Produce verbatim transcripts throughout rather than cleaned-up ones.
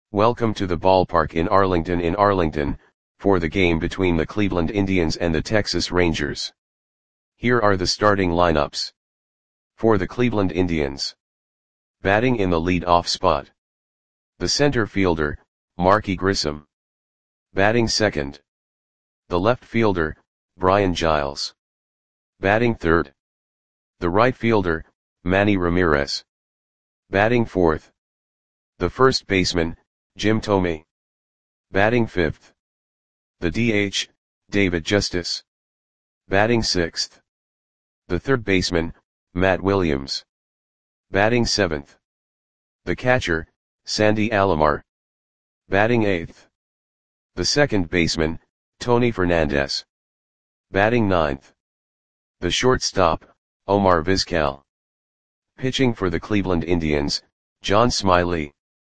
Welcome to the ballpark in Arlington in Arlington, for the game between the Cleveland Indians and the Texas Rangers. Here are the starting lineups. For the Cleveland Indians. Batting in the lead-off spot. The center fielder, Marky Grissom. Batting second. The left fielder, Brian Giles. Batting third. The right fielder, Manny Ramirez. Batting fourth. The first baseman, Jim Thome. Batting fifth. The D H, David Justice. Batting sixth. The third baseman, Matt Williams. Batting seventh. The catcher, Sandy Alomar. Batting eighth. The second baseman, Tony Fernandez. Batting ninth. The shortstop, Omar Vizquel. Pitching for the Cleveland Indians, John Smiley.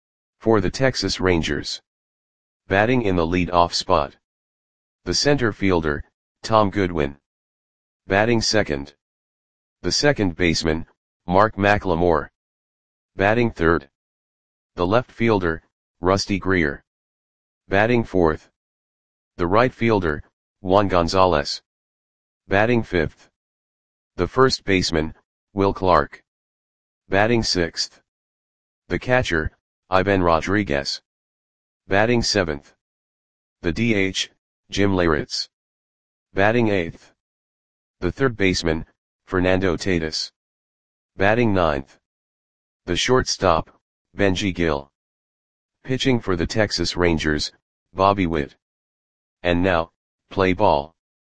For the Texas Rangers. Batting in the lead-off spot. The center fielder, Tom Goodwin. Batting second. The second baseman, Mark McLemore. Batting third. The left fielder, Rusty Greer. Batting fourth. The right fielder, Juan Gonzalez. Batting fifth. The first baseman, Will Clark. Batting sixth. The catcher, Ivan Rodriguez. Batting seventh. The D H, Jim Leyritz. Batting eighth. The third baseman, Fernando Tatis. Batting ninth. The shortstop, Benji Gill. Pitching for the Texas Rangers, Bobby Witt. And now, play ball.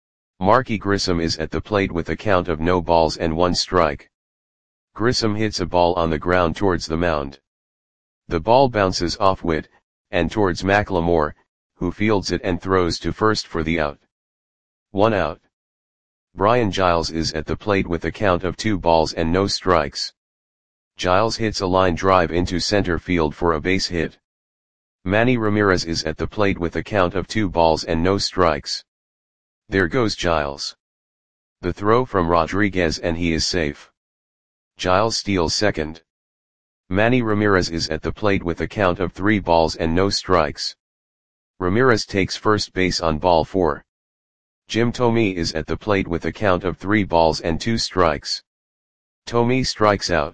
Marky Grissom is at the plate with a count of no balls and one strike. Grissom hits a ball on the ground towards the mound. The ball bounces off Witt, and towards McLemore, who fields it and throws to first for the out. One out. Brian Giles is at the plate with a count of two balls and no strikes. Giles hits a line drive into center field for a base hit. Manny Ramirez is at the plate with a count of two balls and no strikes. There goes Giles. The throw from Rodriguez and he is safe. Giles steals second. Manny Ramirez is at the plate with a count of three balls and no strikes. Ramirez takes first base on ball four. Jim Thome is at the plate with a count of three balls and two strikes. Thome strikes out.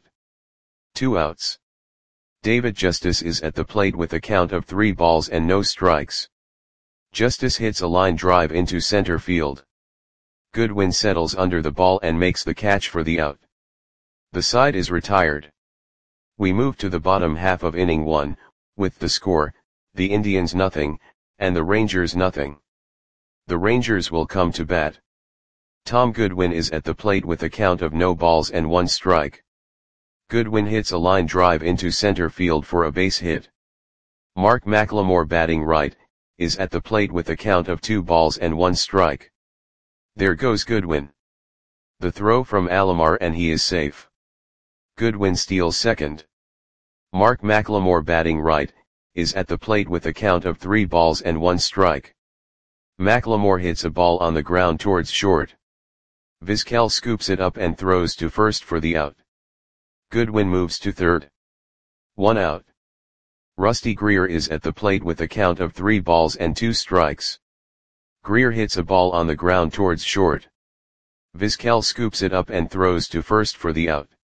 Two outs. David Justice is at the plate with a count of three balls and no strikes. Justice hits a line drive into center field. Goodwin settles under the ball and makes the catch for the out. The side is retired. We move to the bottom half of inning one, with the score, the Indians nothing, and the Rangers nothing. The Rangers will come to bat. Tom Goodwin is at the plate with a count of no balls and one strike. Goodwin hits a line drive into center field for a base hit. Mark McLemore, batting right, is at the plate with a count of two balls and one strike. There goes Goodwin. The throw from Alomar and he is safe. Goodwin steals second. Mark McLemore, batting right, is at the plate with a count of three balls and one strike. McLemore hits a ball on the ground towards short. Vizquel scoops it up and throws to first for the out. Goodwin moves to third. One out. Rusty Greer is at the plate with a count of three balls and two strikes. Greer hits a ball on the ground towards short. Vizquel scoops it up and throws to first for the out.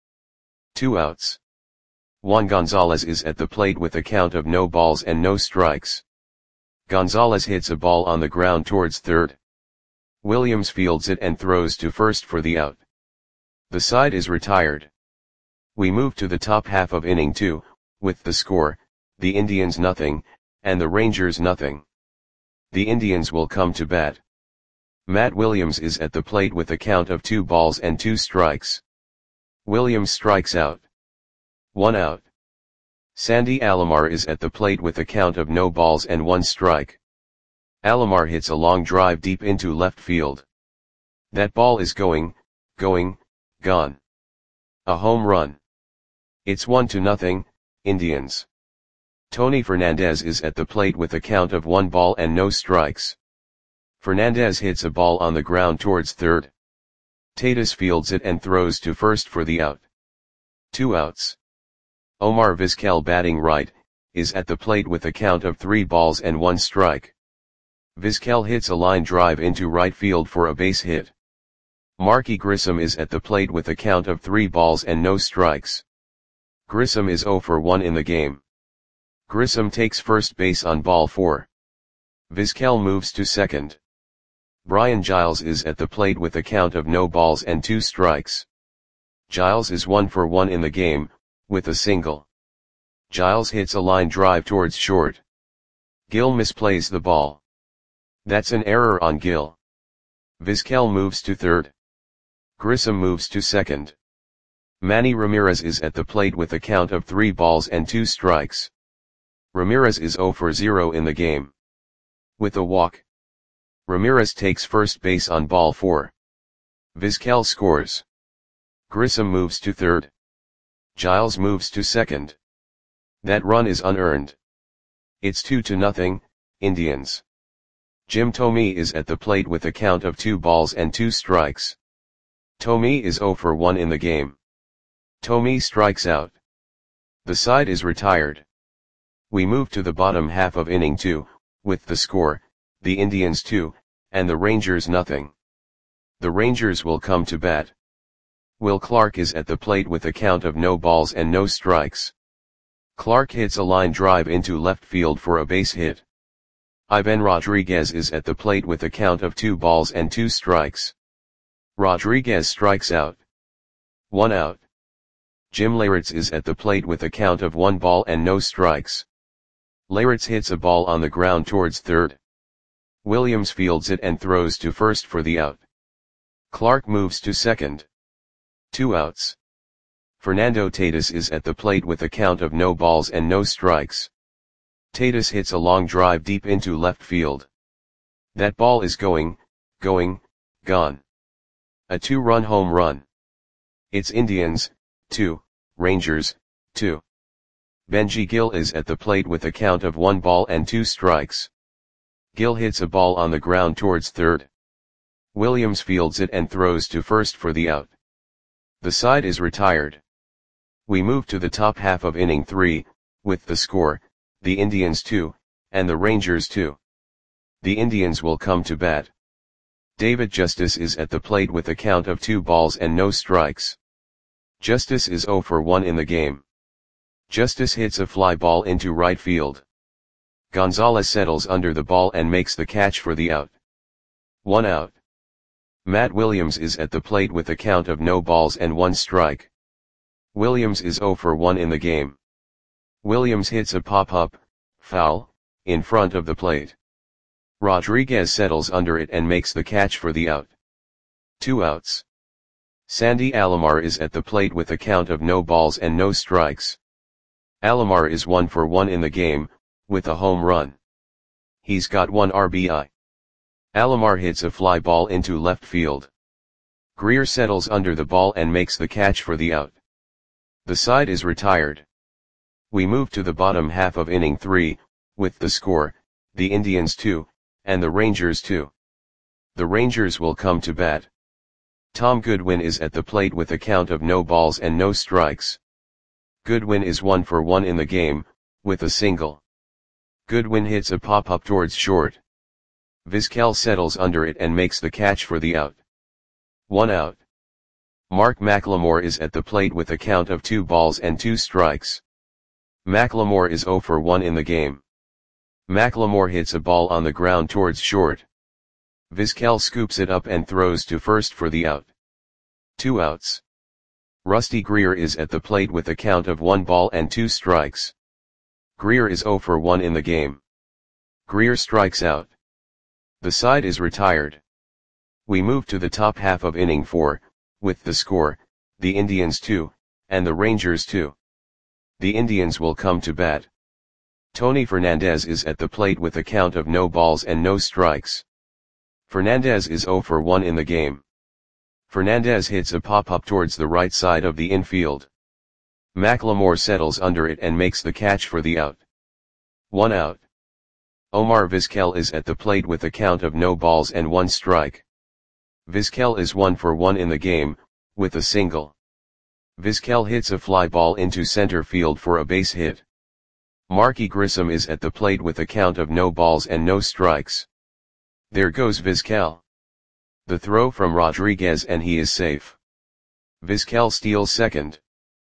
Two outs. Juan Gonzalez is at the plate with a count of no balls and no strikes. Gonzalez hits a ball on the ground towards third. Williams fields it and throws to first for the out. The side is retired. We move to the top half of inning two, with the score, the Indians nothing, and the Rangers nothing. The Indians will come to bat. Matt Williams is at the plate with a count of two balls and two strikes. Williams strikes out. One out. Sandy Alomar is at the plate with a count of no balls and one strike. Alomar hits a long drive deep into left field. That ball is going, going, gone. A home run. It's one to nothing, Indians. Tony Fernandez is at the plate with a count of one ball and no strikes. Fernandez hits a ball on the ground towards third. Tatis fields it and throws to first for the out. Two outs. Omar Vizquel, batting right, is at the plate with a count of three balls and one strike. Vizquel hits a line drive into right field for a base hit. Marky Grissom is at the plate with a count of three balls and no strikes. Grissom is zero for one in the game. Grissom takes first base on ball four. Vizquel moves to second. Brian Giles is at the plate with a count of no balls and two strikes. Giles is one for one in the game, with a single. Giles hits a line drive towards short. Gill misplays the ball. That's an error on Gill. Vizquel moves to third. Grissom moves to second. Manny Ramirez is at the plate with a count of three balls and two strikes. Ramirez is zero for zero in the game. With a walk, Ramirez takes first base on ball four. Vizquel scores. Grissom moves to third. Giles moves to second. That run is unearned. It's two to nothing, Indians. Jim Thome is at the plate with a count of two balls and two strikes. Thome is zero for one in the game. Thome strikes out. The side is retired. We move to the bottom half of inning two, with the score, the Indians two, and the Rangers nothing. The Rangers will come to bat. Will Clark is at the plate with a count of no balls and no strikes. Clark hits a line drive into left field for a base hit. Ivan Rodriguez is at the plate with a count of two balls and two strikes. Rodriguez strikes out. One out. Jim Leyritz is at the plate with a count of one ball and no strikes. Leyritz hits a ball on the ground towards third. Williams fields it and throws to first for the out. Clark moves to second. Two outs. Fernando Tatis is at the plate with a count of no balls and no strikes. Tatis hits a long drive deep into left field. That ball is going, going, gone. A two-run home run. It's Indians, two, Rangers, two. Benji Gill is at the plate with a count of one ball and two strikes. Gill hits a ball on the ground towards third. Williams fields it and throws to first for the out. The side is retired. We move to the top half of inning three, with the score, the Indians two, and the Rangers two. The Indians will come to bat. David Justice is at the plate with a count of two balls and no strikes. Justice is zero for one in the game. Justice hits a fly ball into right field. Gonzalez settles under the ball and makes the catch for the out. One out. Matt Williams is at the plate with a count of no balls and one strike. Williams is zero for one in the game. Williams hits a pop-up, foul, in front of the plate. Rodriguez settles under it and makes the catch for the out. Two outs. Sandy Alomar is at the plate with a count of no balls and no strikes. Alomar is one for one in the game, with a home run. He's got one R B I. Alomar hits a fly ball into left field. Greer settles under the ball and makes the catch for the out. The side is retired. We move to the bottom half of inning three, with the score, the Indians two, and the Rangers two. The Rangers will come to bat. Tom Goodwin is at the plate with a count of no balls and no strikes. Goodwin is one for one in the game, with a single. Goodwin hits a pop-up towards short. Vizquel settles under it and makes the catch for the out. One out. Mark McLemore is at the plate with a count of two balls and two strikes. McLemore is zero for one in the game. McLemore hits a ball on the ground towards short. Vizquel scoops it up and throws to first for the out. Two outs. Rusty Greer is at the plate with a count of one ball and two strikes. Greer is zero for one in the game. Greer strikes out. The side is retired. We move to the top half of inning four, with the score, the Indians two, and the Rangers two. The Indians will come to bat. Tony Fernandez is at the plate with a count of no balls and no strikes. Fernandez is zero for one in the game. Fernandez hits a pop-up towards the right side of the infield. McLemore settles under it and makes the catch for the out. One out. Omar Vizquel is at the plate with a count of no balls and one strike. Vizquel is one for one in the game, with a single. Vizquel hits a fly ball into center field for a base hit. Marky Grissom is at the plate with a count of no balls and no strikes. There goes Vizquel. The throw from Rodriguez and he is safe. Vizquel steals second.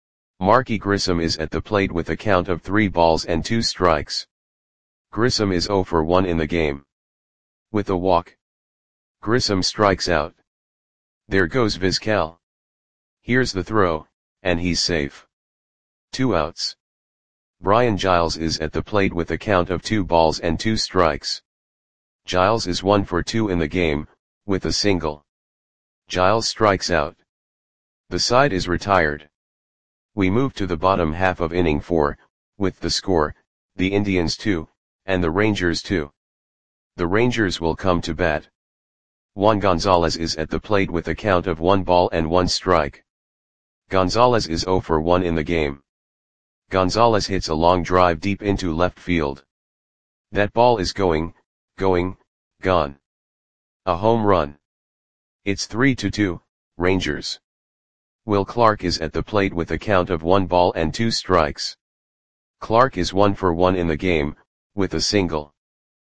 Marky Grissom is at the plate with a count of three balls and two strikes. Grissom is zero for one in the game. With a walk, Grissom strikes out. There goes Vizquel. Here's the throw, and he's safe. Two outs. Brian Giles is at the plate with a count of two balls and two strikes. Giles is one for two in the game, with a single. Giles strikes out. The side is retired. We move to the bottom half of inning four, with the score, the Indians two, and the Rangers two. The Rangers will come to bat. Juan Gonzalez is at the plate with a count of one ball and one strike. Gonzalez is zero for one in the game. Gonzalez hits a long drive deep into left field. That ball is going, going, gone. A home run. It's three to two, Rangers. Will Clark is at the plate with a count of one ball and two strikes. Clark is one for one in the game, with a single.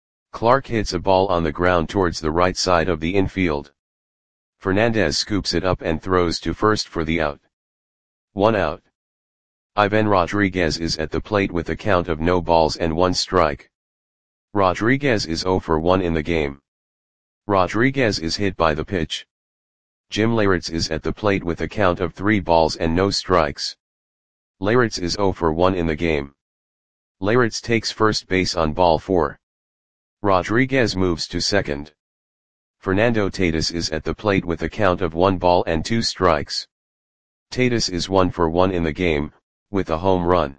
Clark hits a ball on the ground towards the right side of the infield. Fernandez scoops it up and throws to first for the out. One out. Ivan Rodriguez is at the plate with a count of no balls and one strike. Rodriguez is zero for one in the game. Rodriguez is hit by the pitch. Jim Leyritz is at the plate with a count of three balls and no strikes. Leyritz is zero for one in the game. Leyritz takes first base on ball four. Rodriguez moves to second. Fernando Tatis is at the plate with a count of one ball and two strikes. Tatis is one for one in the game, with a home run.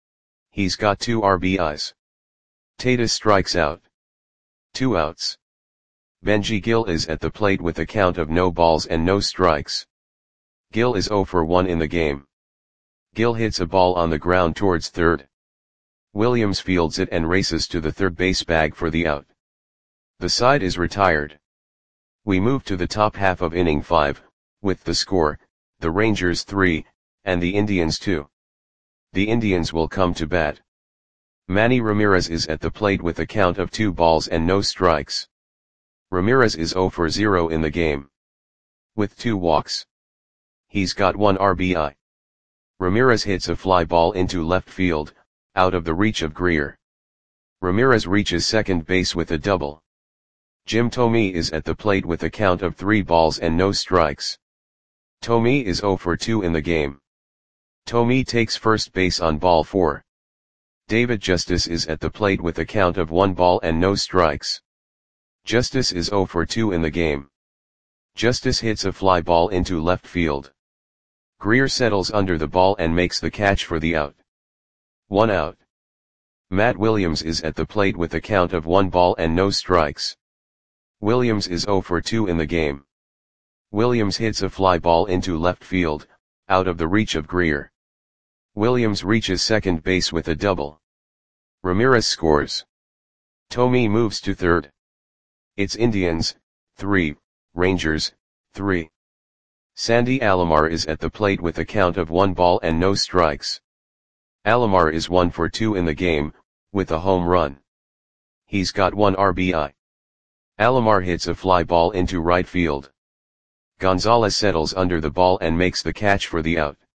He's got two R B Is. Tatis strikes out. Two outs. Benji Gil is at the plate with a count of no balls and no strikes. Gil is zero for one in the game. Gil hits a ball on the ground towards third. Williams fields it and races to the third base bag for the out. The side is retired. We move to the top half of inning five, with the score, the Rangers three, and the Indians two. The Indians will come to bat. Manny Ramirez is at the plate with a count of two balls and no strikes. Ramirez is zero for zero in the game. With two walks. He's got one R B I. Ramirez hits a fly ball into left field, out of the reach of Greer. Ramirez reaches second base with a double. Jim Thome is at the plate with a count of three balls and no strikes. Thome is zero for two in the game. Thome takes first base on ball four. David Justice is at the plate with a count of one ball and no strikes. Justice is zero for two in the game. Justice hits a fly ball into left field. Greer settles under the ball and makes the catch for the out. One out. Matt Williams is at the plate with a count of one ball and no strikes. Williams is zero for two in the game. Williams hits a fly ball into left field, out of the reach of Greer. Williams reaches second base with a double. Ramirez scores. Thome moves to third. It's Indians, three, Rangers, three. Sandy Alomar is at the plate with a count of one ball and no strikes. Alomar is one for two in the game, with a home run. He's got one R B I. Alomar hits a fly ball into right field. Gonzalez settles under the ball and makes the catch for the out.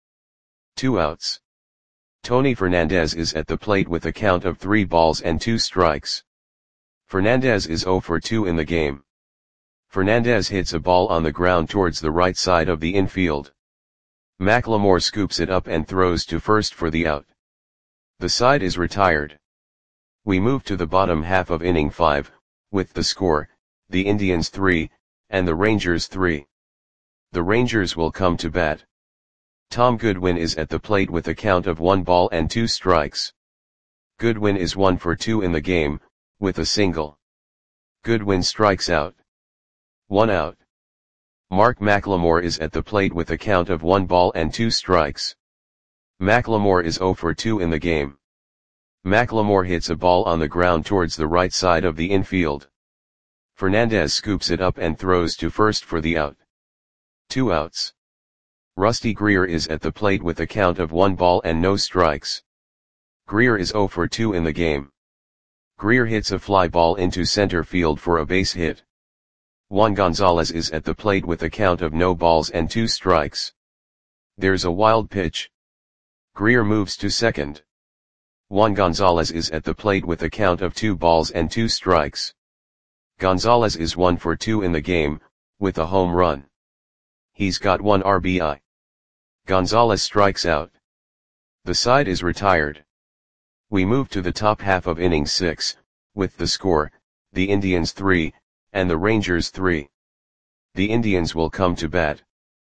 Two outs. Tony Fernandez is at the plate with a count of three balls and two strikes. Fernandez is zero for two in the game. Fernandez hits a ball on the ground towards the right side of the infield. McLemore scoops it up and throws to first for the out. The side is retired. We move to the bottom half of inning five, with the score, the Indians three, and the Rangers three. The Rangers will come to bat. Tom Goodwin is at the plate with a count of one ball and two strikes. Goodwin is one for two in the game, with a single. Goodwin strikes out. One out. Mark McLemore is at the plate with a count of one ball and two strikes. McLemore is zero for two in the game. McLemore hits a ball on the ground towards the right side of the infield. Fernandez scoops it up and throws to first for the out. Two outs. Rusty Greer is at the plate with a count of one ball and no strikes. Greer is zero for two in the game. Greer hits a fly ball into center field for a base hit. Juan Gonzalez is at the plate with a count of no balls and two strikes. There's a wild pitch. Greer moves to second. Juan Gonzalez is at the plate with a count of two balls and two strikes. Gonzalez is one for two in the game, with a home run. He's got one R B I. Gonzalez strikes out. The side is retired. We move to the top half of inning six, with the score, the Indians three, and the Rangers three. The Indians will come to bat.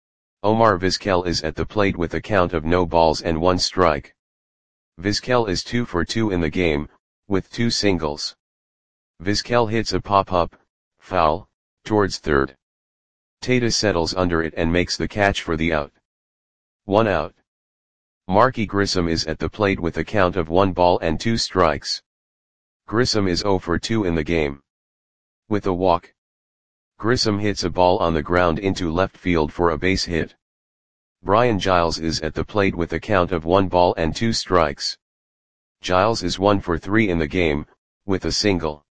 Omar Vizquel is at the plate with a count of no balls and one strike. Vizquel is two for two in the game, with two singles. Vizquel hits a pop-up, foul, towards third. Tata settles under it and makes the catch for the out. One out. Marky Grissom is at the plate with a count of one ball and two strikes. Grissom is zero for two in the game. With a walk. Grissom hits a ball on the ground into left field for a base hit. Brian Giles is at the plate with a count of one ball and two strikes. Giles is one for three in the game, with a single.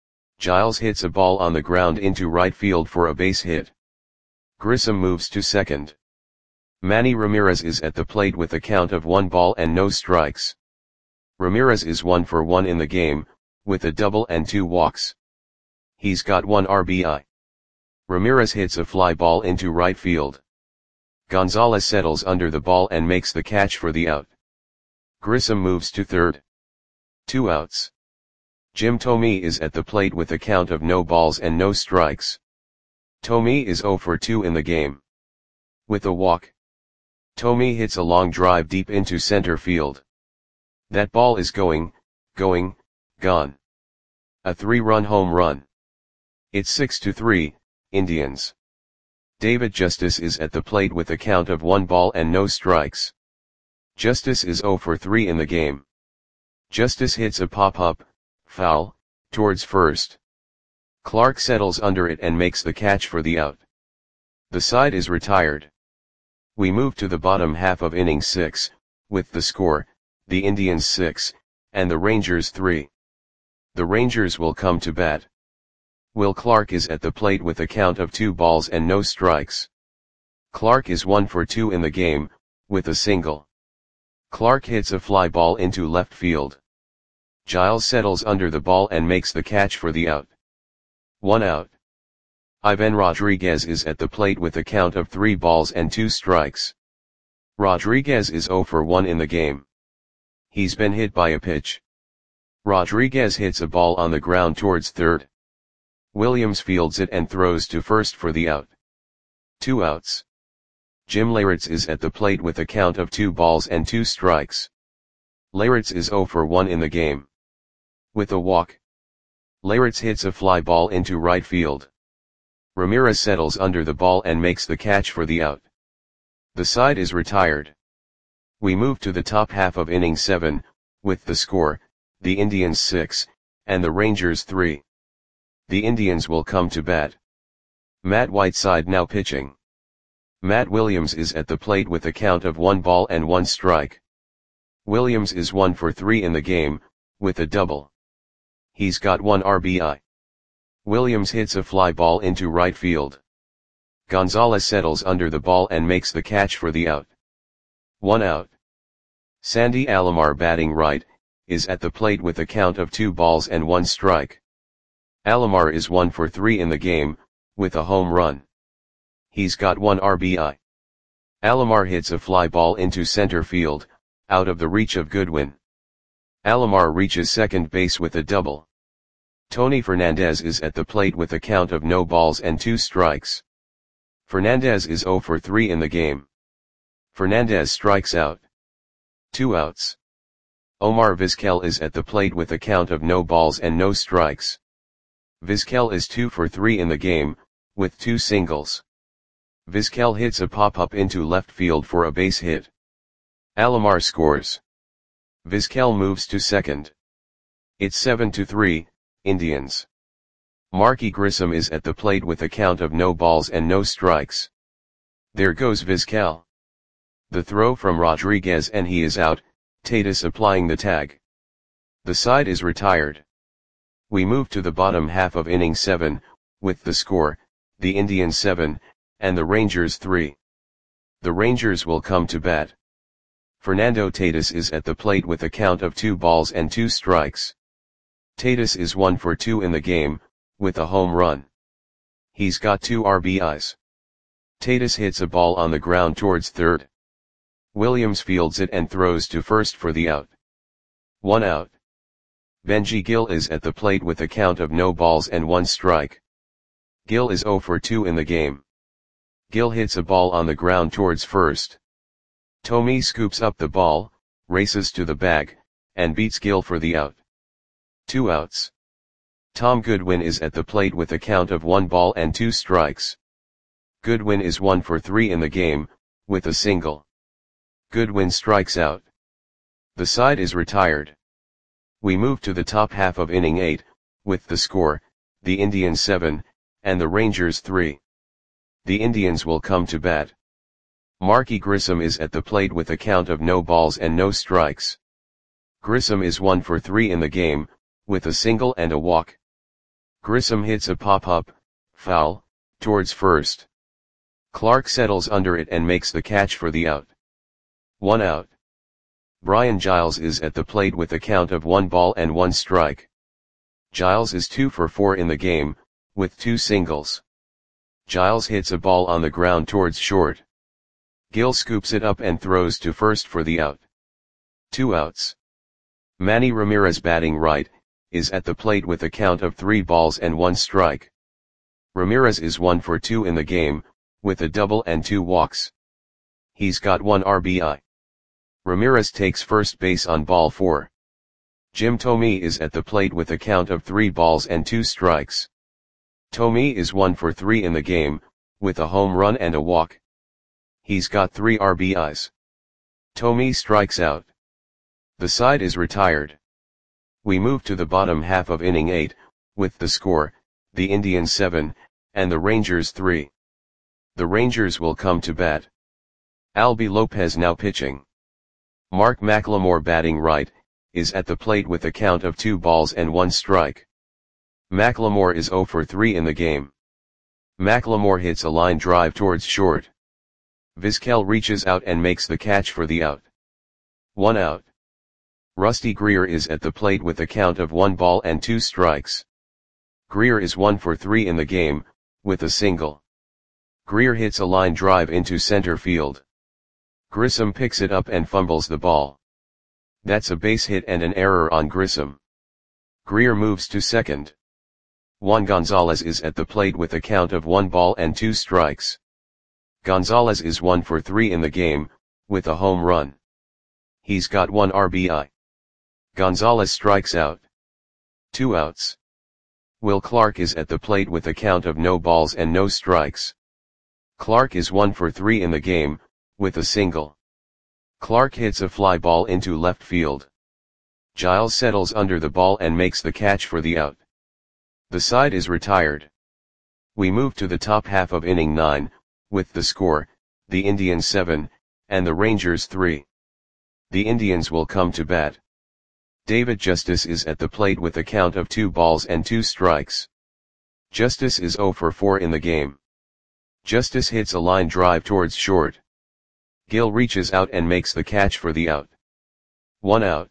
Giles hits a ball on the ground into right field for a base hit. Grissom moves to second. Manny Ramirez is at the plate with a count of one ball and no strikes. Ramirez is one for one in the game, with a double and two walks. He's got one R B I. Ramirez hits a fly ball into right field. Gonzalez settles under the ball and makes the catch for the out. Grissom moves to third. Two outs. Jim Thome is at the plate with a count of no balls and no strikes. Thome is zero for two in the game. With a walk. Thome hits a long drive deep into center field. That ball is going, going, gone. A three-run home run. It's six to three, Indians. David Justice is at the plate with a count of one ball and no strikes. Justice is zero for three in the game. Justice hits a pop-up, foul, towards first. Clark settles under it and makes the catch for the out. The side is retired. We move to the bottom half of inning six, with the score, the Indians six, and the Rangers three. The Rangers will come to bat. Will Clark is at the plate with a count of two balls and no strikes. Clark is one for two in the game, with a single. Clark hits a fly ball into left field. Giles settles under the ball and makes the catch for the out. One out. Ivan Rodriguez is at the plate with a count of three balls and two strikes. Rodriguez is zero for one in the game. He's been hit by a pitch. Rodriguez hits a ball on the ground towards third. Williams fields it and throws to first for the out. Two outs. Jim Leyritz is at the plate with a count of two balls and two strikes. Leyritz is zero for one in the game. With a walk. Leyritz hits a fly ball into right field. Ramirez settles under the ball and makes the catch for the out. The side is retired. We move to the top half of inning seven, with the score, the Indians six, and the Rangers three. The Indians will come to bat. Matt Whiteside now pitching. Matt Williams is at the plate with a count of one ball and one strike. Williams is one for three in the game, with a double. He's got one R B I. Williams hits a fly ball into right field. Gonzalez settles under the ball and makes the catch for the out. One out. Sandy Alomar batting right, is at the plate with a count of two balls and one strike. Alomar is one for three in the game, with a home run. He's got one R B I. Alomar hits a fly ball into center field, out of the reach of Goodwin. Alomar reaches second base with a double. Tony Fernandez is at the plate with a count of no balls and two strikes. Fernandez is zero for three in the game. Fernandez strikes out. Two outs. Omar Vizquel is at the plate with a count of no balls and no strikes. Vizquel is two for three in the game, with two singles. Vizquel hits a pop-up into left field for a base hit. Alomar scores. Vizquel moves to second. It's seven to three, Indians. Marky Grissom is at the plate with a count of no balls and no strikes. There goes Vizquel. The throw from Rodriguez and he is out, Tatis applying the tag. The side is retired. We move to the bottom half of inning seven, with the score, the Indians seven, and the Rangers three. The Rangers will come to bat. Fernando Tatis is at the plate with a count of two balls and two strikes. Tatis is one for two in the game, with a home run. He's got two R B Is. Tatis hits a ball on the ground towards third. Williams fields it and throws to first for the out. One out. Benji Gil is at the plate with a count of no balls and one strike. Gil is zero for two in the game. Gil hits a ball on the ground towards first. Tommy scoops up the ball, races to the bag, and beats Gil for the out. Two outs. Tom Goodwin is at the plate with a count of one ball and two strikes. Goodwin is one for three in the game, with a single. Goodwin strikes out. The side is retired. We move to the top half of inning eight, with the score, the Indians seven, and the Rangers three. The Indians will come to bat. Marky Grissom is at the plate with a count of no balls and no strikes. Grissom is one for three in the game, with a single and a walk. Grissom hits a pop-up, foul, towards first. Clark settles under it and makes the catch for the out. One out. Brian Giles is at the plate with a count of one ball and one strike. Giles is two for four in the game, with two singles. Giles hits a ball on the ground towards short. Gil scoops it up and throws to first for the out. Two outs. Manny Ramirez, batting right, is at the plate with a count of three balls and one strike. Ramirez is one for two in the game, with a double and two walks. He's got one R B I. Ramirez takes first base on ball four. Jim Thome is at the plate with a count of three balls and two strikes. Thome is one for three in the game, with a home run and a walk. He's got three R B Is. Thome strikes out. The side is retired. We move to the bottom half of inning eight, with the score, the Indians seven, and the Rangers three. The Rangers will come to bat. Albie Lopez now pitching. Mark McLemore, batting right, is at the plate with a count of two balls and one strike. McLemore is zero for three in the game. McLemore hits a line drive towards short. Vizquel reaches out and makes the catch for the out. One out. Rusty Greer is at the plate with a count of one ball and two strikes. Greer is one for three in the game, with a single. Greer hits a line drive into center field. Grissom picks it up and fumbles the ball. That's a base hit and an error on Grissom. Greer moves to second. Juan Gonzalez is at the plate with a count of one ball and two strikes. Gonzalez is one for three in the game, with a home run. He's got one R B I. Gonzalez strikes out. Two outs. Will Clark is at the plate with a count of no balls and no strikes. Clark is one for three in the game, with a single. Clark hits a fly ball into left field. Giles settles under the ball and makes the catch for the out. The side is retired. We move to the top half of inning nine, with the score, the Indians seven, and the Rangers three. The Indians will come to bat. David Justice is at the plate with a count of two balls and two strikes. Justice is zero for four in the game. Justice hits a line drive towards short. Gil reaches out and makes the catch for the out. One out.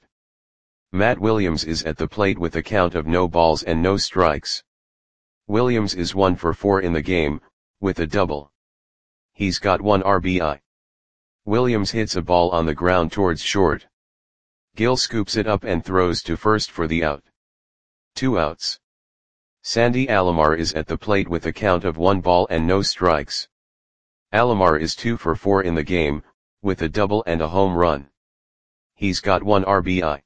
Matt Williams is at the plate with a count of no balls and no strikes. Williams is one for four in the game, with a double. He's got one R B I. Williams hits a ball on the ground towards short. Gil scoops it up and throws to first for the out. Two outs. Sandy Alomar is at the plate with a count of one ball and no strikes. Alomar is two for four in the game, with a double and a home run. He's got one R B I.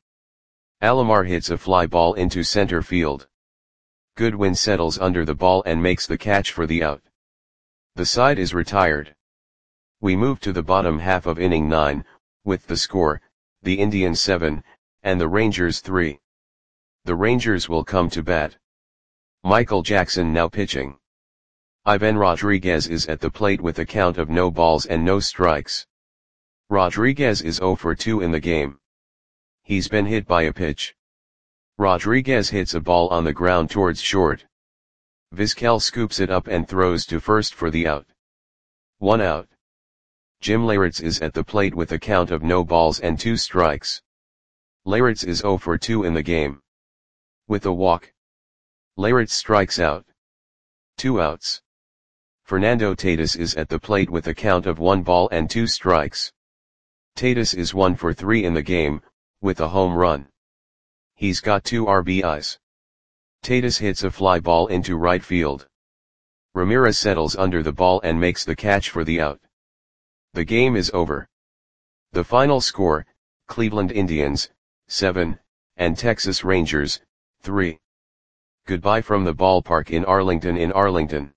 Alomar hits a fly ball into center field. Goodwin settles under the ball and makes the catch for the out. The side is retired. We move to the bottom half of inning nine, with the score, the Indians seven, and the Rangers three. The Rangers will come to bat. Michael Jackson now pitching. Ivan Rodriguez is at the plate with a count of no balls and no strikes. Rodriguez is zero for two in the game. He's been hit by a pitch. Rodriguez hits a ball on the ground towards short. Vizquel scoops it up and throws to first for the out. One out. Jim Leyritz is at the plate with a count of no balls and two strikes. Leyritz is zero for two in the game. With a walk, Leyritz strikes out. Two outs. Fernando Tatis is at the plate with a count of one ball and two strikes. Tatis is one for three in the game, with a home run. He's got two R B Is. Tatis hits a fly ball into right field. Ramirez settles under the ball and makes the catch for the out. The game is over. The final score, Cleveland Indians, seven, and Texas Rangers, three. Goodbye from the ballpark in Arlington in Arlington.